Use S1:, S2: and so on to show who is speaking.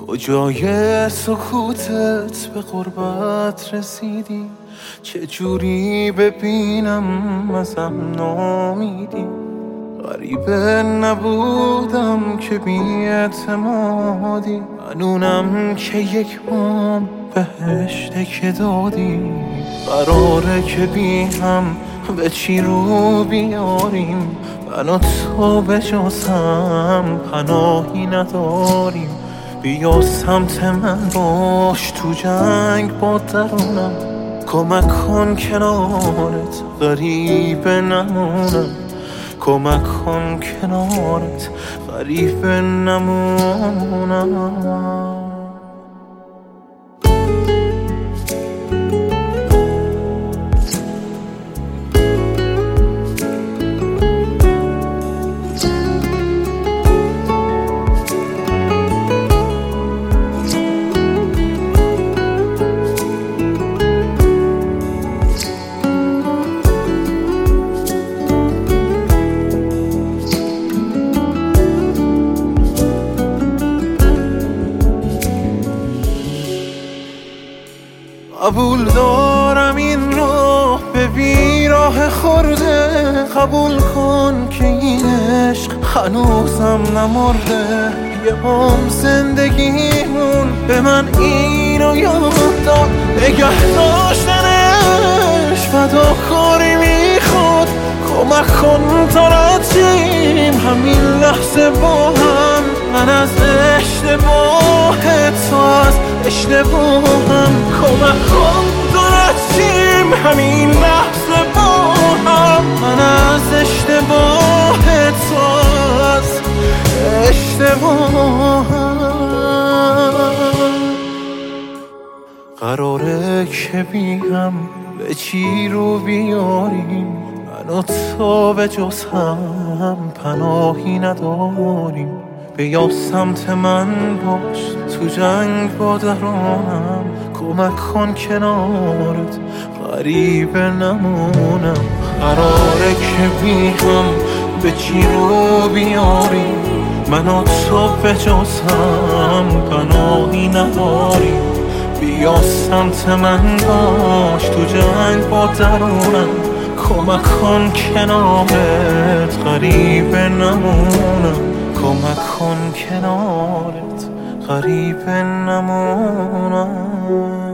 S1: کجای سکوتت به قربت رسیدی؟ چه جوری ببینم ازم نامیدی؟ غریبه نبودم که بی‌اعتمادی، منونم که یک مام بهشته که دادی. قراره که بی هم به چی رو بیاریم، من و تو به جز هم پناهی نداریم. بیا سمت من باش تو جنگ با درونم، کمک کن کنارت غریبه نمونم. کمک کن کنارت غریبه نمونم. قبول دارم این راه به بیراه خورده، قبول کن که این عشق هنوزم نمرده. یه عمر زندگیمون به من اینو یاد داد، نگه داشتنش فداکاری میخواد. کمک کن تا رد همین لحظه با هم، من از اشتباه تو از اشتباهم. کمک کن تا رد همین لحظه با هم، من از اشتباه تو از اشتباهم. قراره که بیم به چی رو بیاریم، من و تو به جز هم پناهی نداریم. بیا سمت من باش تو جنگ با درونم، کمک کن کنارت غریبه نمونم. قراره که بی هم به چی رو بیاریم، من و تو به جز هم پناهی نداریم. بیا سمت من باش تو جنگ با درونم، کمک کن کنارت غریبه نمونم. کمک کن کنارت غریبه نمونم.